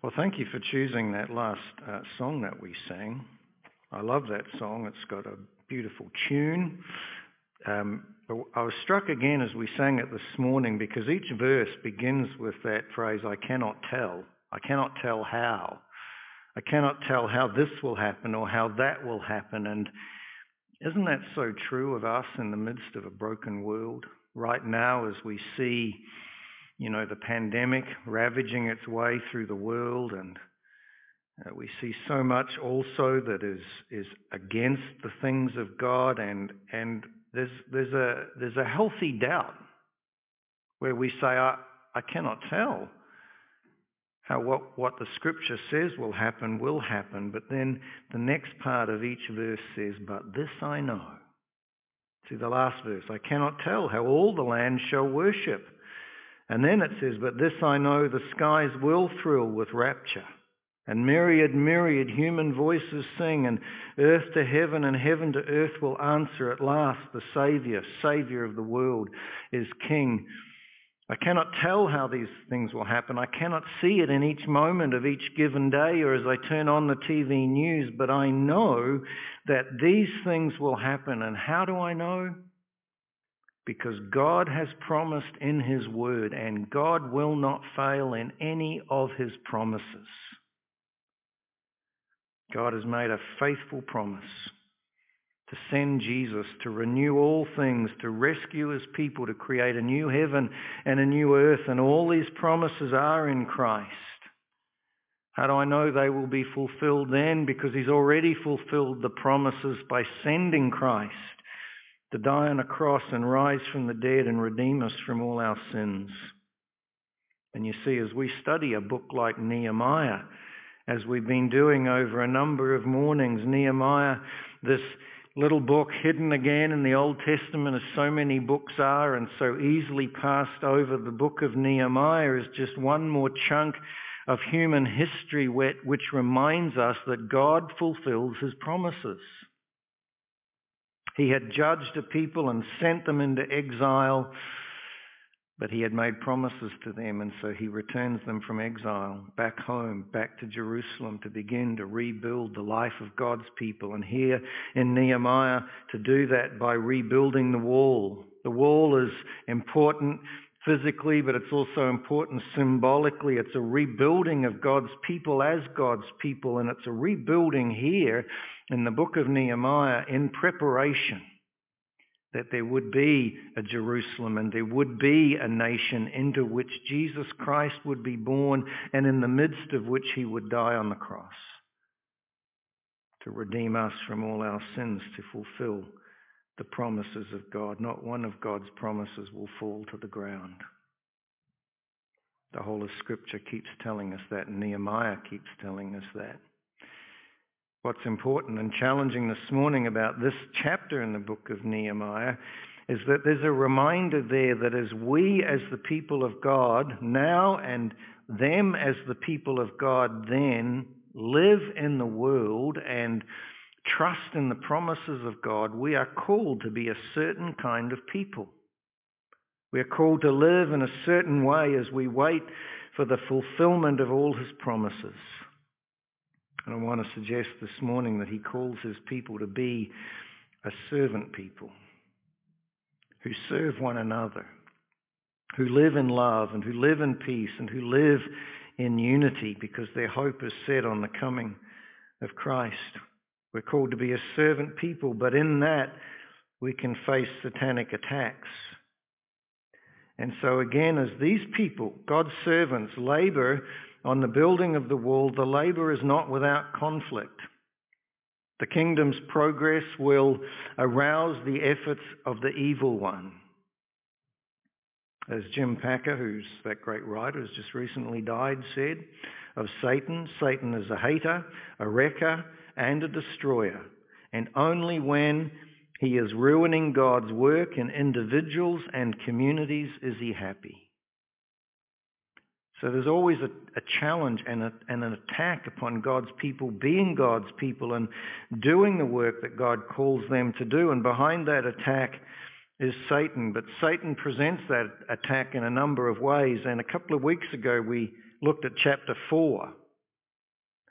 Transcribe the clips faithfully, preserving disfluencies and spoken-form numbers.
Well, thank you for choosing that last uh, song that we sang. I love that song. It's got a beautiful tune. Um, but I was struck again as we sang it this morning because each verse begins with that phrase, I cannot tell. I cannot tell how. I cannot tell how this will happen or how that will happen. And isn't that so true of us in the midst of a broken world? Right now, as we see, you know, the pandemic ravaging its way through the world, and uh, we see so much also that is is against the things of God, and and there's there's a there's a healthy doubt where we say, I, I cannot tell how what, what the scripture says will happen will happen, but then the next part of each verse says, but this I know. See the last verse, I cannot tell how all the land shall worship. And then it says, but this I know, the skies will thrill with rapture, and myriad, myriad human voices sing, and earth to heaven and heaven to earth will answer at last, the Saviour, Saviour of the world, is King. I cannot tell how these things will happen. I cannot see it in each moment of each given day or as I turn on the T V news, but I know that these things will happen. And how do I know? Because God has promised in his word, and God will not fail in any of his promises. God has made a faithful promise to send Jesus, to renew all things, to rescue his people, to create a new heaven and a new earth, and all these promises are in Christ. How do I know they will be fulfilled then? Because he's already fulfilled the promises by sending Christ to die on a cross and rise from the dead and redeem us from all our sins. And you see, as we study a book like Nehemiah, as we've been doing over a number of mornings, Nehemiah, this little book hidden again in the Old Testament, as so many books are and so easily passed over, the book of Nehemiah is just one more chunk of human history which reminds us that God fulfills his promises. He had judged a people and sent them into exile, but he had made promises to them, and so he returns them from exile back home, back to Jerusalem, to begin to rebuild the life of God's people. And here in Nehemiah, to do that by rebuilding the wall. The wall is important physically, but it's also important symbolically. It's a rebuilding of God's people as God's people, and it's a rebuilding here in the book of Nehemiah in preparation that there would be a Jerusalem and there would be a nation into which Jesus Christ would be born, and in the midst of which he would die on the cross to redeem us from all our sins, to fulfill the promises of God. Not one of God's promises will fall to the ground. The whole of Scripture keeps telling us that, and Nehemiah keeps telling us that. What's important and challenging this morning about this chapter in the book of Nehemiah is that there's a reminder there that as we as the people of God now and them as the people of God then live in the world and trust in the promises of God, we are called to be a certain kind of people. We are called to live in a certain way as we wait for the fulfillment of all his promises. And I want to suggest this morning that he calls his people to be a servant people who serve one another, who live in love and who live in peace and who live in unity because their hope is set on the coming of Christ. We're called to be a servant people, but in that we can face satanic attacks. And so again, as these people, God's servants, labor on the building of the wall, the labor is not without conflict. The kingdom's progress will arouse the efforts of the evil one. As Jim Packer, who's that great writer, has just recently died, said of Satan, Satan is a hater, a wrecker, and a destroyer. And only when he is ruining God's work in individuals and communities is he happy. So there's always a, a challenge and, a, and an attack upon God's people being God's people and doing the work that God calls them to do. And behind that attack is Satan. But Satan presents that attack in a number of ways. And a couple of weeks ago we looked at chapter four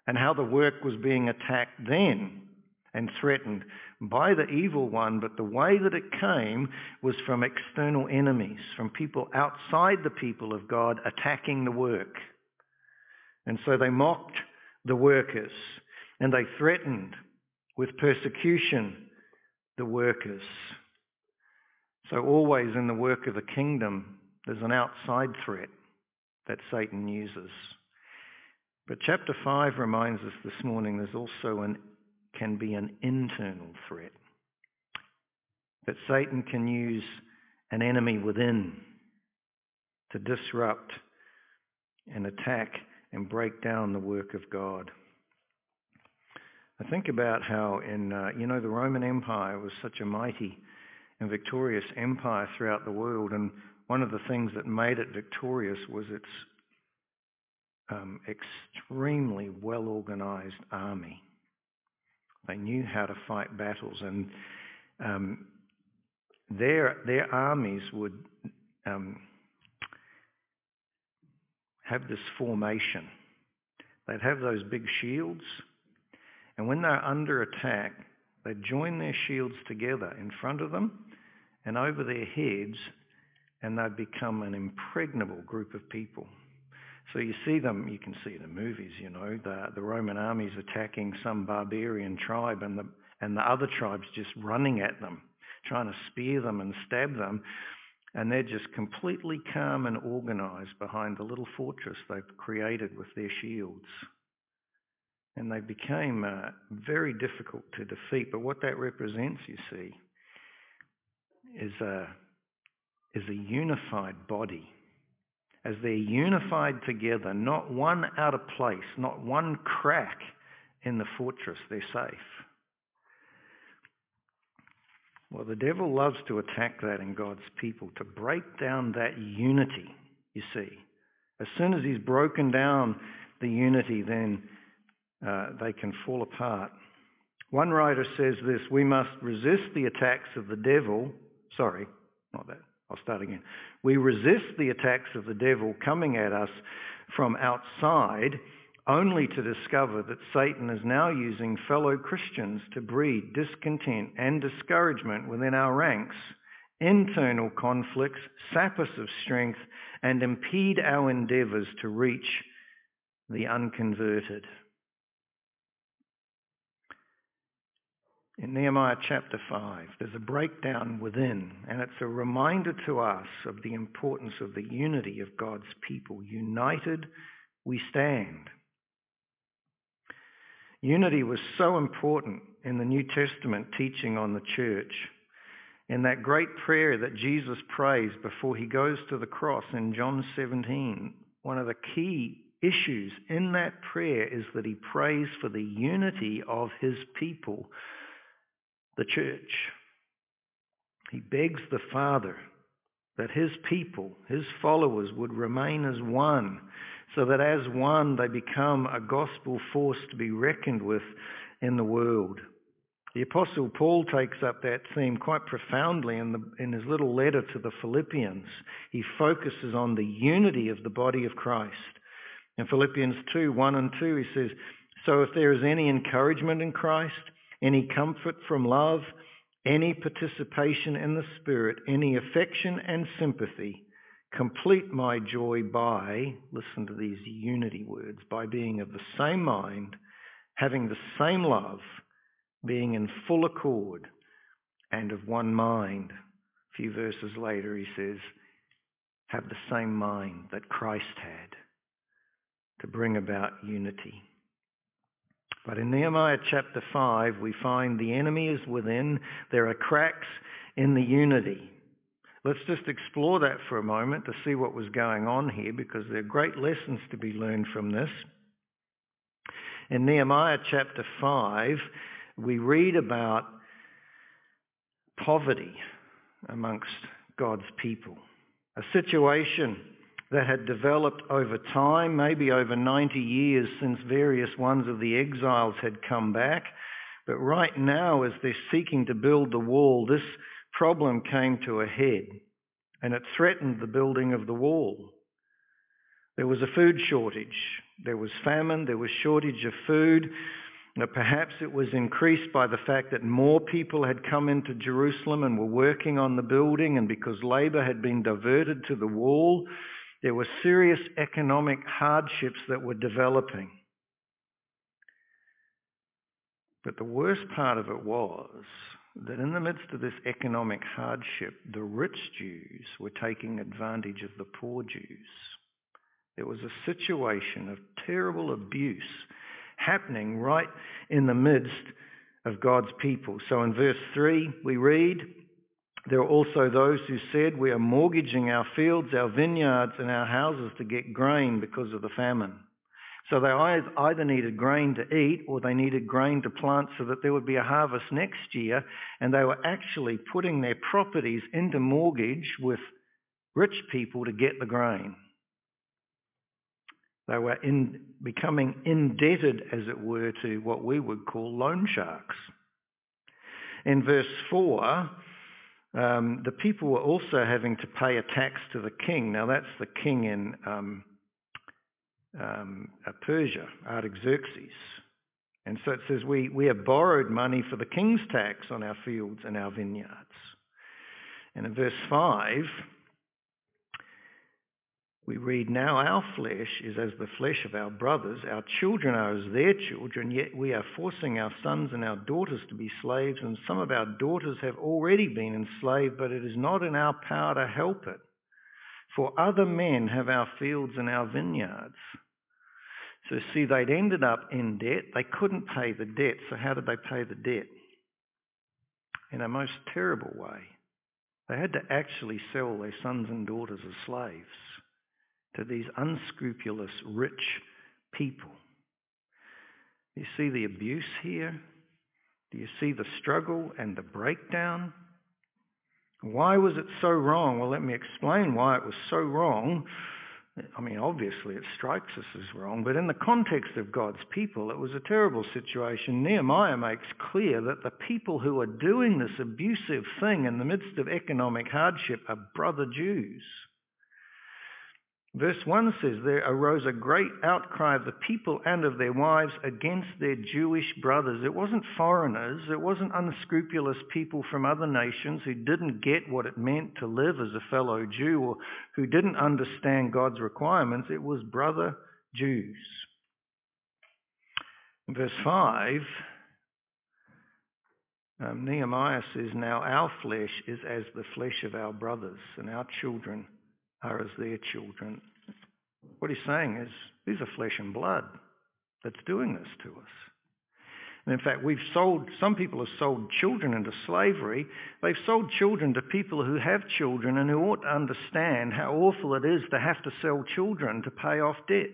and how the work was being attacked then and threatened by the evil one, but the way that it came was from external enemies, from people outside the people of God attacking the work. And so they mocked the workers, and they threatened with persecution the workers. So always in the work of the kingdom, there's an outside threat that Satan uses. But chapter five reminds us this morning there's also an can be an internal threat. That Satan can use an enemy within to disrupt and attack and break down the work of God. I think about how in, uh, you know, the Roman Empire was such a mighty and victorious empire throughout the world, and one of the things that made it victorious was its um, extremely well-organized army. They knew how to fight battles, and um, their their armies would um, have this formation. They'd have those big shields, and when they're under attack, they'd join their shields together in front of them and over their heads, and they'd become an impregnable group of people. So you see them, you can see it in movies, you know, the, the Roman armies attacking some barbarian tribe, and the, and the other tribes just running at them, trying to spear them and stab them. And they're just completely calm and organized behind the little fortress they've created with their shields. And they became uh, very difficult to defeat. But what that represents, you see, is a, is a unified body. As they're unified together, not one out of place, not one crack in the fortress, they're safe. Well, the devil loves to attack that in God's people, to break down that unity, you see. As soon as he's broken down the unity, then uh, they can fall apart. One writer says this: we must resist the attacks of the devil, sorry, not that. I'll start again. We resist the attacks of the devil coming at us from outside, only to discover that Satan is now using fellow Christians to breed discontent and discouragement within our ranks, internal conflicts, sap us of strength, and impede our endeavours to reach the unconverted. In Nehemiah chapter five, there's a breakdown within, and it's a reminder to us of the importance of the unity of God's people. United, we stand. Unity was so important in the New Testament teaching on the church. In that great prayer that Jesus prays before he goes to the cross in John seventeen, one of the key issues in that prayer is that he prays for the unity of his people, the church. He begs the Father that his people, his followers, would remain as one, so that as one they become a gospel force to be reckoned with in the world. The Apostle Paul takes up that theme quite profoundly in, the, in his little letter to the Philippians. He focuses on the unity of the body of Christ. In Philippians two, one and two, he says, so if there is any encouragement in Christ, any comfort from love, any participation in the Spirit, any affection and sympathy, complete my joy by, listen to these unity words, by being of the same mind, having the same love, being in full accord and of one mind. A few verses later he says, have the same mind that Christ had, to bring about unity. But in Nehemiah chapter five, we find the enemy is within. There are cracks in the unity. Let's just explore that for a moment to see what was going on here, because there are great lessons to be learned from this. In Nehemiah chapter five, we read about poverty amongst God's people, a situation that had developed over time, maybe over ninety years since various ones of the exiles had come back. But right now, as they're seeking to build the wall, this problem came to a head, and it threatened the building of the wall. There was a food shortage. There was famine. There was shortage of food. Now, perhaps it was increased by the fact that more people had come into Jerusalem and were working on the building, and because labour had been diverted to the wall, there were serious economic hardships that were developing. But the worst part of it was that in the midst of this economic hardship, the rich Jews were taking advantage of the poor Jews. There was a situation of terrible abuse happening right in the midst of God's people. So in verse three, we read, there are also those who said, we are mortgaging our fields, our vineyards, and our houses to get grain because of the famine. So they either needed grain to eat or they needed grain to plant so that there would be a harvest next year, and they were actually putting their properties into mortgage with rich people to get the grain. They were in, becoming indebted, as it were, to what we would call loan sharks. In verse four, um, the people were also having to pay a tax to the king. Now that's the king in um, um, Persia, Artaxerxes. And so it says, we, we have borrowed money for the king's tax on our fields and our vineyards. And in verse five, we read, now our flesh is as the flesh of our brothers, our children are as their children, yet we are forcing our sons and our daughters to be slaves, and some of our daughters have already been enslaved, but it is not in our power to help it. For other men have our fields and our vineyards. So see, they'd ended up in debt. They couldn't pay the debt. So how did they pay the debt? In a most terrible way. They had to actually sell their sons and daughters as slaves to these unscrupulous rich people. You see the abuse here? Do you see the struggle and the breakdown? Why was it so wrong? Well, let me explain why it was so wrong. I mean, obviously it strikes us as wrong, but in the context of God's people, it was a terrible situation. Nehemiah makes clear that the people who are doing this abusive thing in the midst of economic hardship are brother Jews. Verse one says, there arose a great outcry of the people and of their wives against their Jewish brothers. It wasn't foreigners, it wasn't unscrupulous people from other nations who didn't get what it meant to live as a fellow Jew or who didn't understand God's requirements. It was brother Jews. In verse five, um, Nehemiah says, now our flesh is as the flesh of our brothers, and our children are as their children. What he's saying is, these are flesh and blood that's doing this to us. And in fact, we've sold, some people have sold children into slavery. They've sold children to people who have children and who ought to understand how awful it is to have to sell children to pay off debts.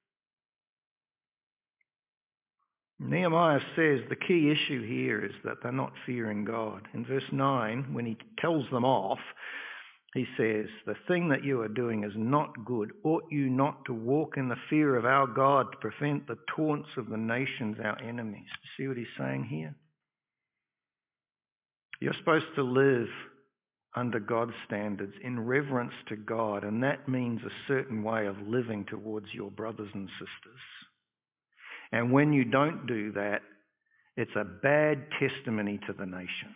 Nehemiah says the key issue here is that they're not fearing God. In verse nine, when he tells them off, he says, the thing that you are doing is not good. Ought you not to walk in the fear of our God to prevent the taunts of the nations, our enemies? See what he's saying here? You're supposed to live under God's standards in reverence to God, and that means a certain way of living towards your brothers and sisters. And when you don't do that, it's a bad testimony to the nations.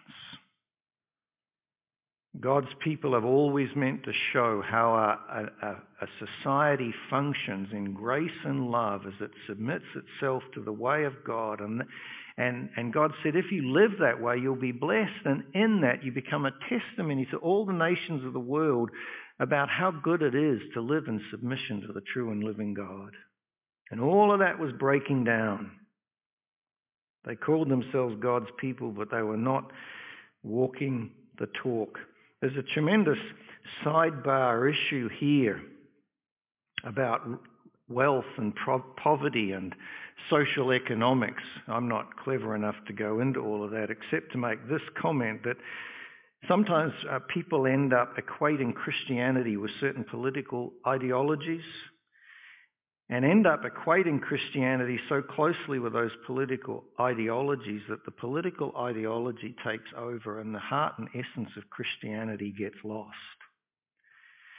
God's people have always meant to show how a, a, a society functions in grace and love as it submits itself to the way of God. And, and, and God said, if you live that way, you'll be blessed. And in that, you become a testimony to all the nations of the world about how good it is to live in submission to the true and living God. And all of that was breaking down. They called themselves God's people, but they were not walking the talk. There's a tremendous sidebar issue here about wealth and pro- poverty and social economics. I'm not clever enough to go into all of that, except to make this comment that sometimes uh, people end up equating Christianity with certain political ideologies and end up equating Christianity so closely with those political ideologies that the political ideology takes over and the heart and essence of Christianity gets lost.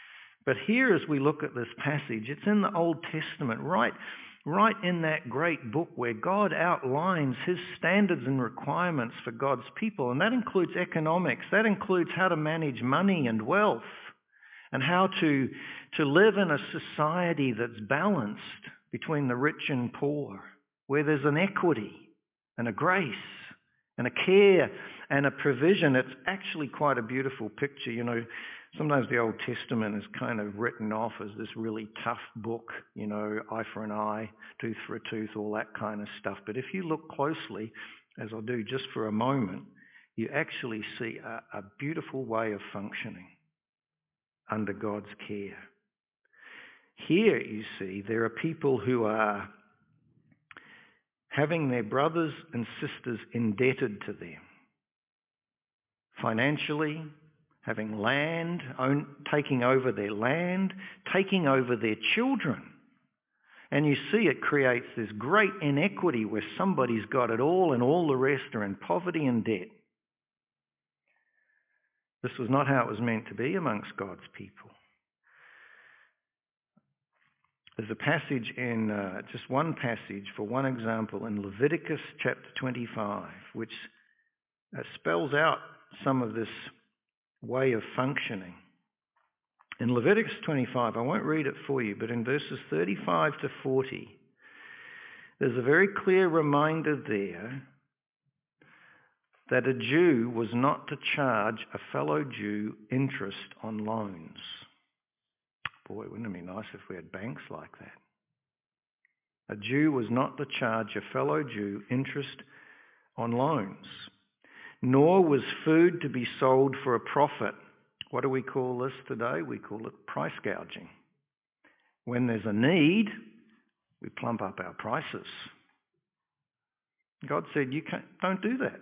But here, as we look at this passage, it's in the Old Testament, right, right in that great book where God outlines his standards and requirements for God's people. And that includes economics. That includes how to manage money and wealth and how to, to live in a society that's balanced between the rich and poor, where there's an equity and a grace and a care and a provision. It's actually quite a beautiful picture. You know, sometimes the Old Testament is kind of written off as this really tough book, you know, eye for an eye, tooth for a tooth, all that kind of stuff. But if you look closely, as I'll do just for a moment, you actually see a, a beautiful way of functioning under God's care. Here, you see, there are people who are having their brothers and sisters indebted to them financially, having land, own, taking over their land, taking over their children. And you see it creates this great inequity where somebody's got it all and all the rest are in poverty and debt. This was not how it was meant to be amongst God's people. There's a passage in, uh, just one passage for one example, in Leviticus chapter twenty-five, which uh, spells out some of this way of functioning. In Leviticus twenty-five, I won't read it for you, but in verses thirty-five to forty, there's a very clear reminder there that a Jew was not to charge a fellow Jew interest on loans. Boy, wouldn't it be nice if we had banks like that? A Jew was not to charge a fellow Jew interest on loans, nor was food to be sold for a profit. What do we call this today? We call it price gouging. When there's a need, we plump up our prices. God said, you can't, don't do that.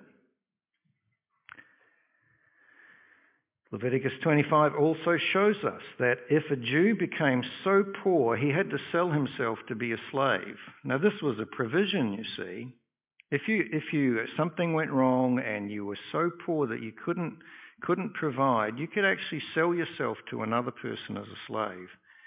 Leviticus twenty-five also shows us that if a Jew became so poor he had to sell himself to be a slave. Now this was a provision, you see. If you if you something went wrong and you were so poor that you couldn't couldn't provide, you could actually sell yourself to another person as a slave.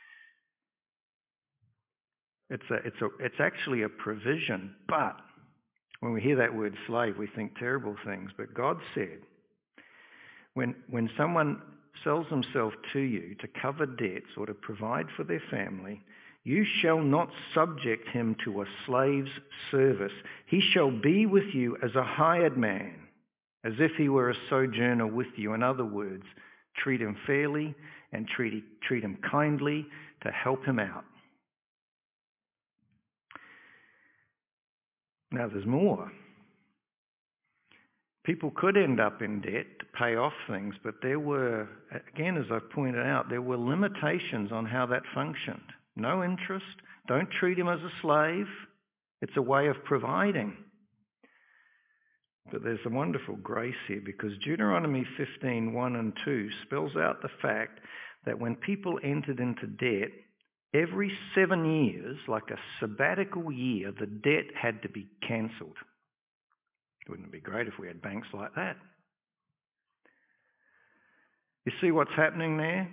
It's a it's a it's actually a provision, but when we hear that word slave, we think terrible things. But God said, When when someone sells himself to you to cover debts or to provide for their family, you shall not subject him to a slave's service. He shall be with you as a hired man, as if he were a sojourner with you. In other words, treat him fairly and treat, treat him kindly to help him out. Now there's more. People could end up in debt to pay off things, but there were, again, as I've pointed out, there were limitations on how that functioned. No interest. Don't treat him as a slave. It's a way of providing. But there's a wonderful grace here, because Deuteronomy fifteen, one and two spells out the fact that when people entered into debt, every seven years, like a sabbatical year, the debt had to be cancelled. Wouldn't it be great if we had banks like that? You see what's happening there?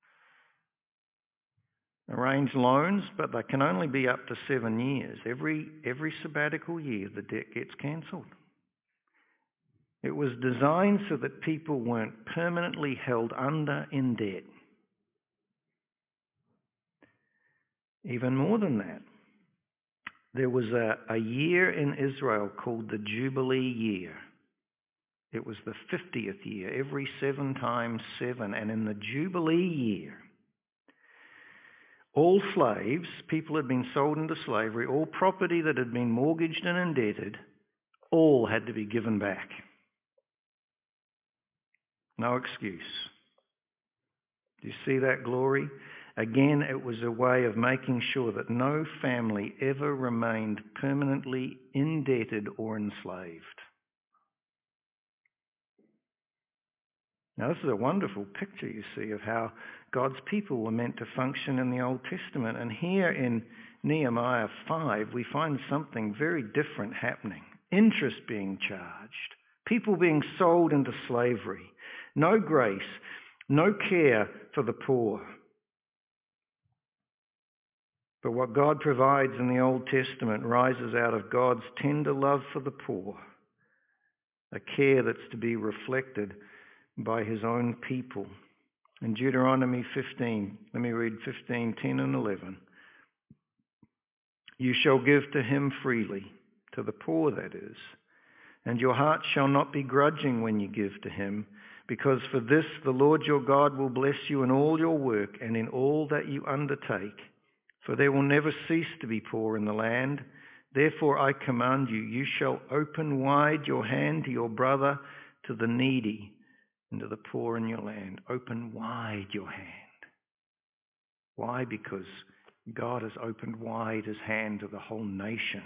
Arrange loans, but they can only be up to seven years. Every, every sabbatical year, the debt gets cancelled. It was designed so that people weren't permanently held under in debt. Even more than that, there was a, a year in Israel called the Jubilee year. It was the fiftieth year, every seven times seven. And in the Jubilee year, all slaves, people had been sold into slavery, all property that had been mortgaged and indebted, all had to be given back. No excuse. Do you see that glory? Again, it was a way of making sure that no family ever remained permanently indebted or enslaved. Now, this is a wonderful picture, you see, of how God's people were meant to function in the Old Testament. And here in Nehemiah five, we find something very different happening. Interest being charged, people being sold into slavery, no grace, no care for the poor. But what God provides in the Old Testament rises out of God's tender love for the poor, a care that's to be reflected by his own people. In Deuteronomy fifteen, let me read fifteen, ten and eleven. You shall give to him freely, to the poor that is, and your heart shall not be grudging when you give to him, because for this the Lord your God will bless you in all your work and in all that you undertake. For there will never cease to be poor in the land. Therefore I command you, you shall open wide your hand to your brother, to the needy, and to the poor in your land. Open wide your hand. Why? Because God has opened wide his hand to the whole nation.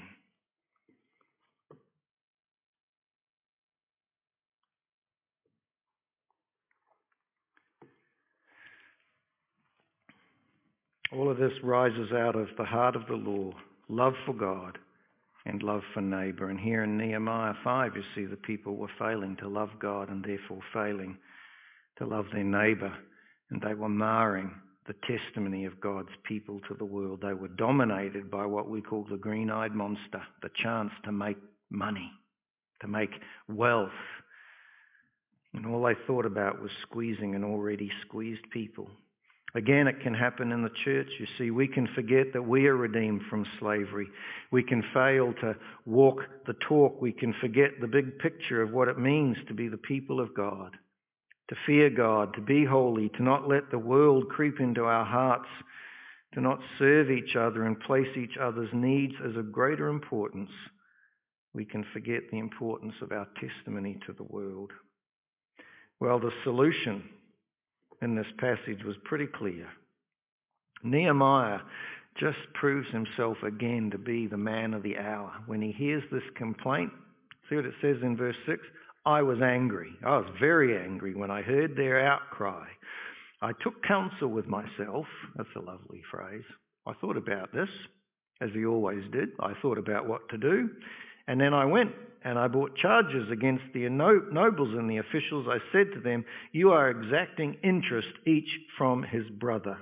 All of this rises out of the heart of the law, love for God and love for neighbour. And here in Nehemiah five, you see the people were failing to love God and therefore failing to love their neighbour. And they were marring the testimony of God's people to the world. They were dominated by what we call the green-eyed monster, the chance to make money, to make wealth. And all they thought about was squeezing an already squeezed people. Again, it can happen in the church. You see, we can forget that we are redeemed from slavery. We can fail to walk the talk. We can forget the big picture of what it means to be the people of God, to fear God, to be holy, to not let the world creep into our hearts, to not serve each other and place each other's needs as of greater importance. We can forget the importance of our testimony to the world. Well, the solution in this passage was pretty clear. Nehemiah just proves himself again to be the man of the hour. When he hears this complaint, see what it says in verse six? I was angry. I was very angry when I heard their outcry. I took counsel with myself. That's a lovely phrase. I thought about this, as he always did. I thought about what to do. And then I went and I brought charges against the nobles and the officials. I said to them, you are exacting interest each from his brother.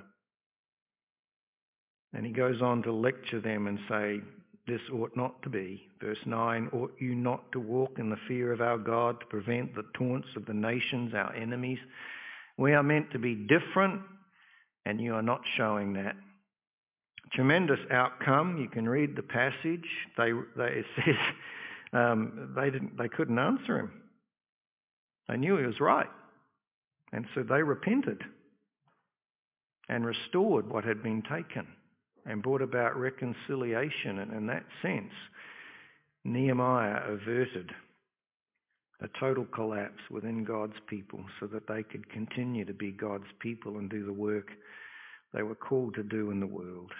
And he goes on to lecture them and say, this ought not to be. Verse nine, ought you not to walk in the fear of our God to prevent the taunts of the nations, our enemies? We are meant to be different, and you are not showing that. Tremendous outcome. You can read the passage. They, they it says um, they didn't, they couldn't answer him. They knew he was right, and so they repented and restored what had been taken and brought about reconciliation. And in that sense, Nehemiah averted a total collapse within God's people so that they could continue to be God's people and do the work they were called to do in the world.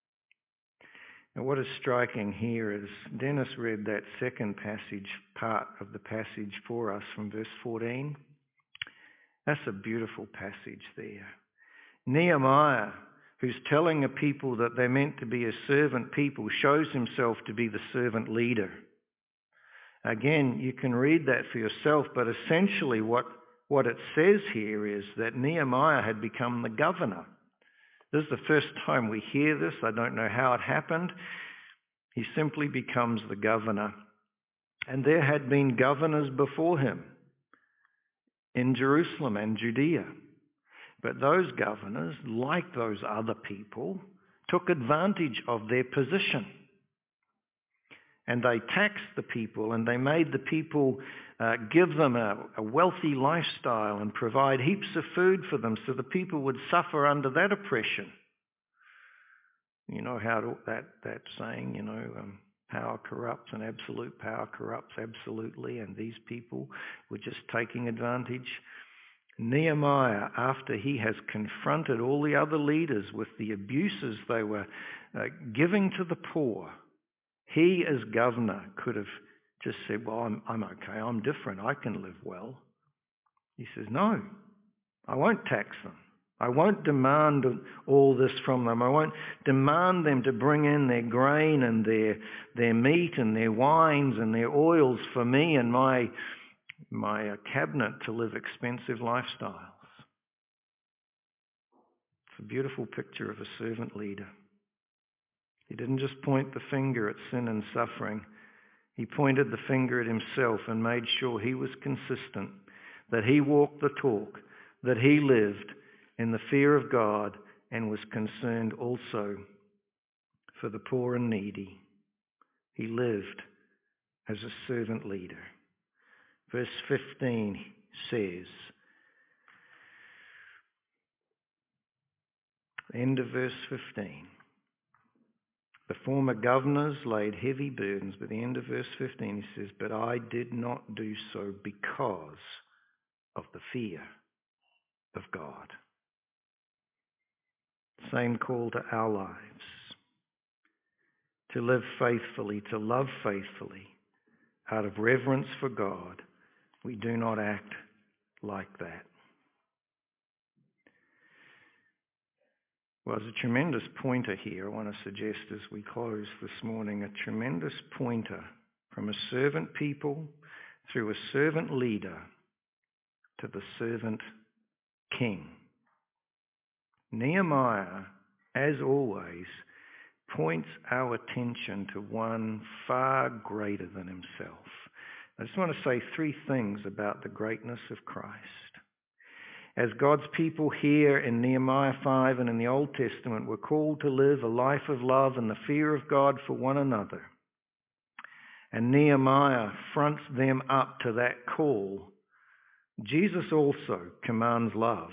Now, what is striking here is Dennis read that second passage, part of the passage for us from verse fourteen. That's a beautiful passage there. Nehemiah, who's telling a people that they're meant to be a servant people, shows himself to be the servant leader. Again, you can read that for yourself, but essentially what, what it says here is that Nehemiah had become the governor. This is the first time we hear this. I don't know how it happened. He simply becomes the governor. And there had been governors before him in Jerusalem and Judea. But those governors, like those other people, took advantage of their position. And they taxed the people, and they made the people uh, give them a, a wealthy lifestyle and provide heaps of food for them so the people would suffer under that oppression. You know how to, that, that saying, you know, um, power corrupts and absolute power corrupts absolutely, and these people were just taking advantage. Nehemiah, after he has confronted all the other leaders with the abuses they were uh, giving to the poor, he as governor could have just said, well, I'm, I'm okay, I'm different, I can live well. He says, no, I won't tax them. I won't demand all this from them. I won't demand them to bring in their grain and their their meat and their wines and their oils for me and my my cabinet to live expensive lifestyles. It's a beautiful picture of a servant leader. He didn't just point the finger at sin and suffering. He pointed the finger at himself and made sure he was consistent, that he walked the talk, that he lived in the fear of God and was concerned also for the poor and needy. He lived as a servant leader. Verse fifteen says, end of verse fifteen, the former governors laid heavy burdens, but at the end of verse fifteen he says, but I did not do so because of the fear of God. Same call to our lives, to live faithfully, to love faithfully, out of reverence for God. We do not act like that. Well, there's a tremendous pointer here I want to suggest as we close this morning, a tremendous pointer from a servant people through a servant leader to the servant king. Nehemiah, as always, points our attention to one far greater than himself. I just want to say three things about the greatness of Christ. As God's people here in Nehemiah five and in the Old Testament were called to live a life of love and the fear of God for one another, and Nehemiah fronts them up to that call, Jesus also commands love.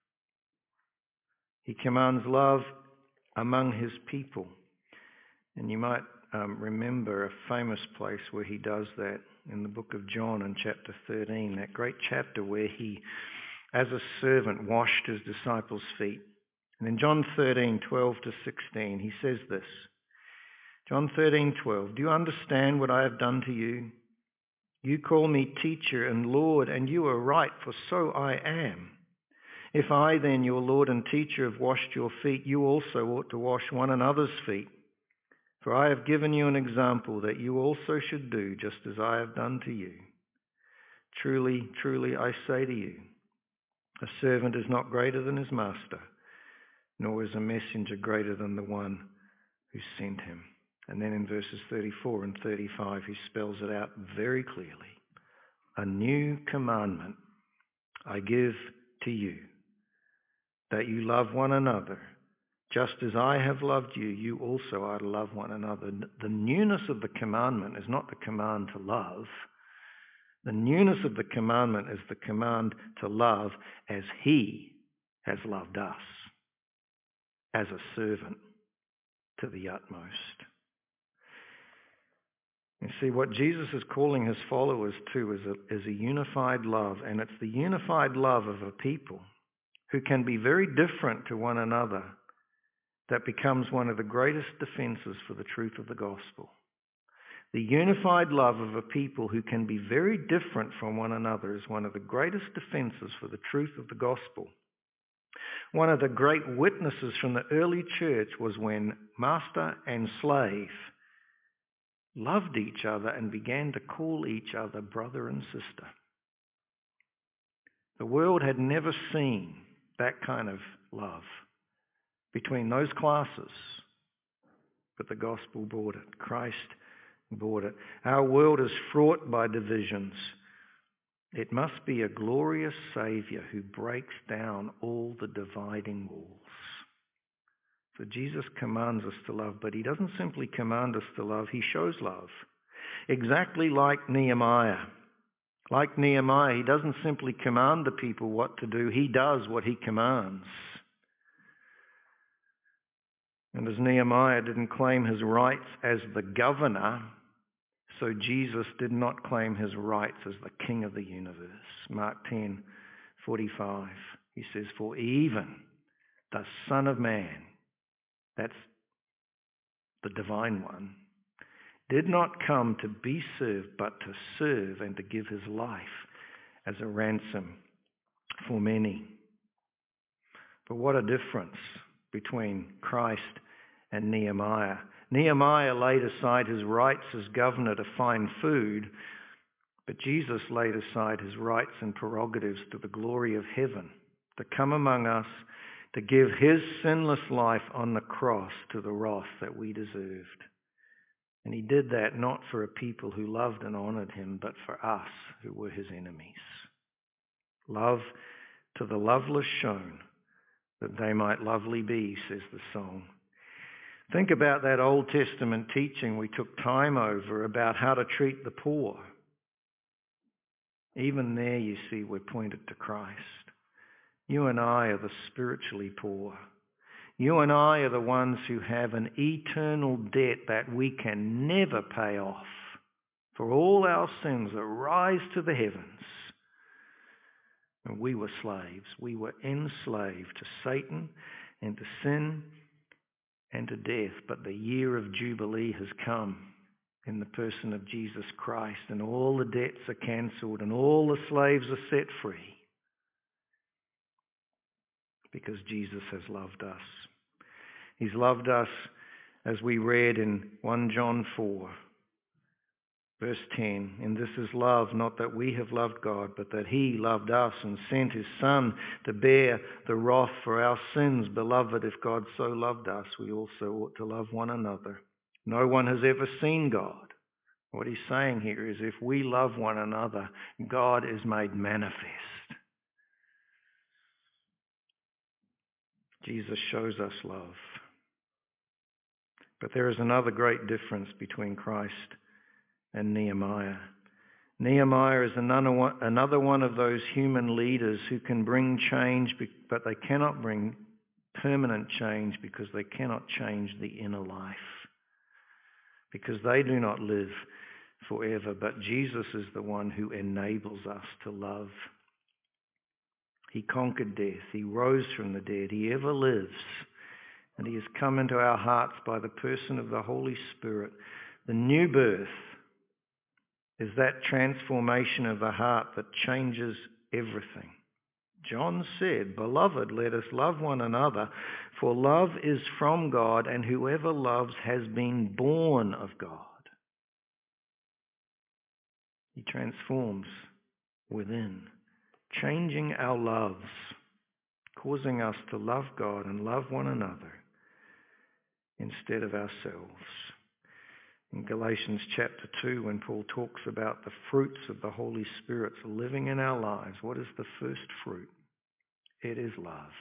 He commands love among his people. And you might um, remember a famous place where he does that in the book of John in chapter thirteen, that great chapter where he, as a servant, washed his disciples' feet. And in John thirteen, twelve to sixteen, he says this, John thirteen, twelve, do you understand what I have done to you? You call me teacher and Lord, and you are right, for so I am. If I then, your Lord and teacher, have washed your feet, you also ought to wash one another's feet. For I have given you an example that you also should do, just as I have done to you. Truly, truly, I say to you, a servant is not greater than his master, nor is a messenger greater than the one who sent him. And then in verses thirty-four and thirty-five, he spells it out very clearly. A new commandment I give to you, that you love one another. Just as I have loved you, you also are to love one another. The newness of the commandment is not the command to love. The newness of the commandment is the command to love as he has loved us, as a servant to the utmost. You see, what Jesus is calling his followers to is a, is a unified love, and it's the unified love of a people who can be very different to one another that becomes one of the greatest defenses for the truth of the gospel. The unified love of a people who can be very different from one another is one of the greatest defenses for the truth of the gospel. One of the great witnesses from the early church was when master and slave loved each other and began to call each other brother and sister. The world had never seen that kind of love between those classes, but the gospel brought it. Christ brought it. Our world is fraught by divisions. It must be a glorious Savior who breaks down all the dividing walls. So Jesus commands us to love, but he doesn't simply command us to love, he shows love. Exactly like Nehemiah. Like Nehemiah, he doesn't simply command the people what to do, he does what he commands. And as Nehemiah didn't claim his rights as the governor, so Jesus did not claim his rights as the King of the universe. Mark ten, forty-five, he says, for even the Son of Man, that's the divine one, did not come to be served, but to serve and to give his life as a ransom for many. But what a difference between Christ and Nehemiah. Nehemiah laid aside his rights as governor to find food, but Jesus laid aside his rights and prerogatives to the glory of heaven, to come among us, to give his sinless life on the cross to the wrath that we deserved. And he did that not for a people who loved and honored him, but for us who were his enemies. Love to the loveless shown, that they might lovely be, says the song. Think about that Old Testament teaching we took time over about how to treat the poor. Even there, you see, we're pointed to Christ. You and I are the spiritually poor. You and I are the ones who have an eternal debt that we can never pay off. For all our sins that rise to the heavens. And we were slaves. We were enslaved to Satan and to sin and to death. But the year of Jubilee has come in the person of Jesus Christ, and all the debts are cancelled and all the slaves are set free because Jesus has loved us. He's loved us, as we read in First John four, verse ten, and this is love, not that we have loved God, but that he loved us and sent his Son to bear the wrath for our sins. Beloved, if God so loved us, we also ought to love one another. No one has ever seen God. What he's saying here is if we love one another, God is made manifest. Jesus shows us love. But there is another great difference between Christ and Nehemiah. Nehemiah is another one of those human leaders who can bring change, but they cannot bring permanent change because they cannot change the inner life. Because they do not live forever, but Jesus is the one who enables us to love. He conquered death. He rose from the dead. He ever lives. And he has come into our hearts by the person of the Holy Spirit. The new birth is that transformation of the heart that changes everything. John said, "Beloved, let us love one another, for love is from God, and whoever loves has been born of God." He transforms within, changing our loves, causing us to love God and love one another instead of ourselves. In Galatians chapter two, when Paul talks about the fruits of the Holy Spirit living in our lives, what is the first fruit? It is love.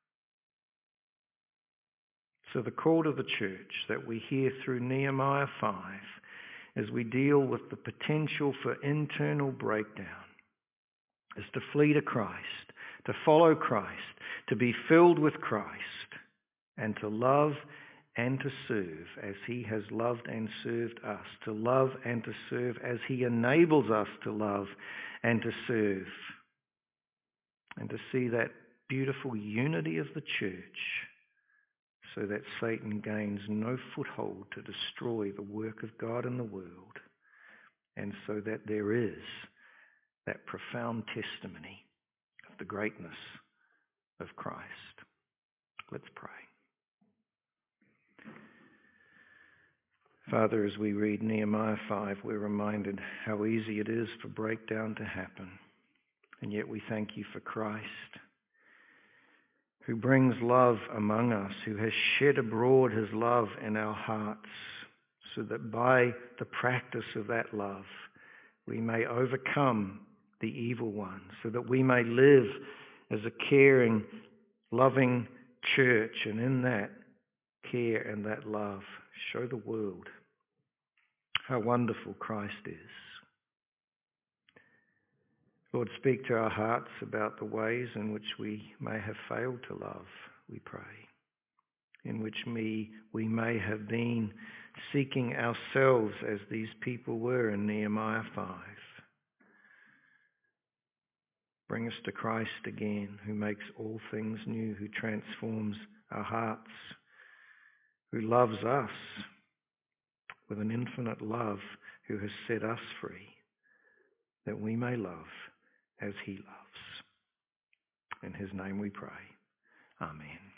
So the call to the church that we hear through Nehemiah five, as we deal with the potential for internal breakdown, is to flee to Christ, to follow Christ, to be filled with Christ, and to love and to serve as he has loved and served us, to love and to serve as he enables us to love and to serve, and to see that beautiful unity of the church so that Satan gains no foothold to destroy the work of God in the world, and so that there is that profound testimony of the greatness of Christ. Let's pray. Father, as we read Nehemiah five, we're reminded how easy it is for breakdown to happen. And yet we thank you for Christ, who brings love among us, who has shed abroad his love in our hearts, so that by the practice of that love, we may overcome the evil one, so that we may live as a caring, loving church, and in that care and that love, show the world how wonderful Christ is. Lord, speak to our hearts about the ways in which we may have failed to love, we pray, in which we, we may have been seeking ourselves as these people were in Nehemiah five. Bring us to Christ again, who makes all things new, who transforms our hearts, who loves us with an infinite love, who has set us free, that we may love as he loves. In his name we pray. Amen.